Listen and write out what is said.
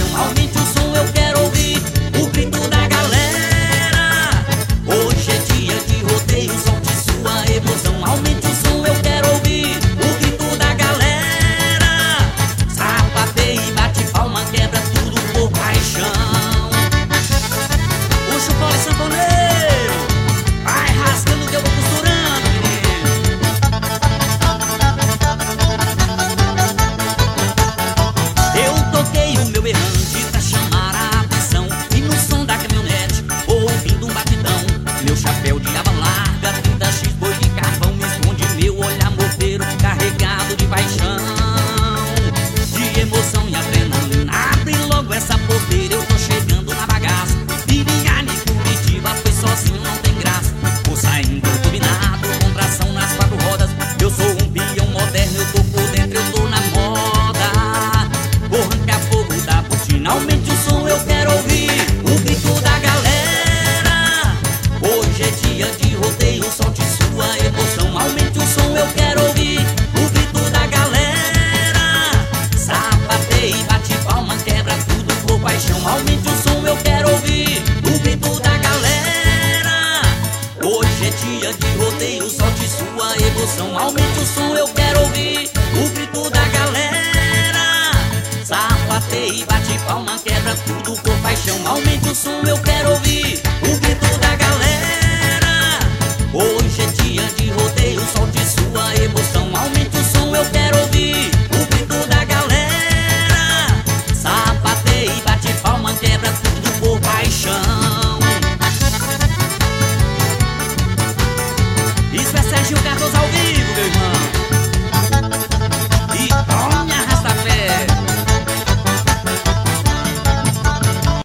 paixão. Aumente o som, eu quero ouvir o grito da galera. Hoje é dia de rodeio, solte sua emoção. Aumente o som, eu quero ouvir o grito da galera. Sapateia e bate palma, quebra tudo por paixão. O chupole sanfoneiro vai rasgando que eu vou costurando, menino. Eu toquei o meu berrante pra chamar a atenção, e no som da caminhonete, ouvindo um batidão, meu chapéu de aba larga, 30x boi de carvão, me esconde meu olhar morteiro, carregado de paixão, de emoção e adrenalina. Abre logo essa porteira, eu tô chegando na bagaça. Vivinha de Curitiba, foi sozinho, não tem graça. Vou saindo turbinado, com tração nas 4 rodas. Eu sou um peão moderno, eu tô por dentro, eu tô na moda. Vou arrancar fogo da botina. Aumente o som, eu quero ouvir o grito da galera. Hoje é dia de rodeio, solte sua emoção. Aumente o som, eu quero ouvir o grito da galera. Sapateia e bate palma, quebra tudo por paixão. Aumente o som, eu quero ouvir o grito da galera. Hoje é dia de rodeio, solte sua emoção. Aumente o som, eu quero ouvir o grito da galera. Sapateia e bate palma, quebra tudo por paixão. Aumente o som, eu quero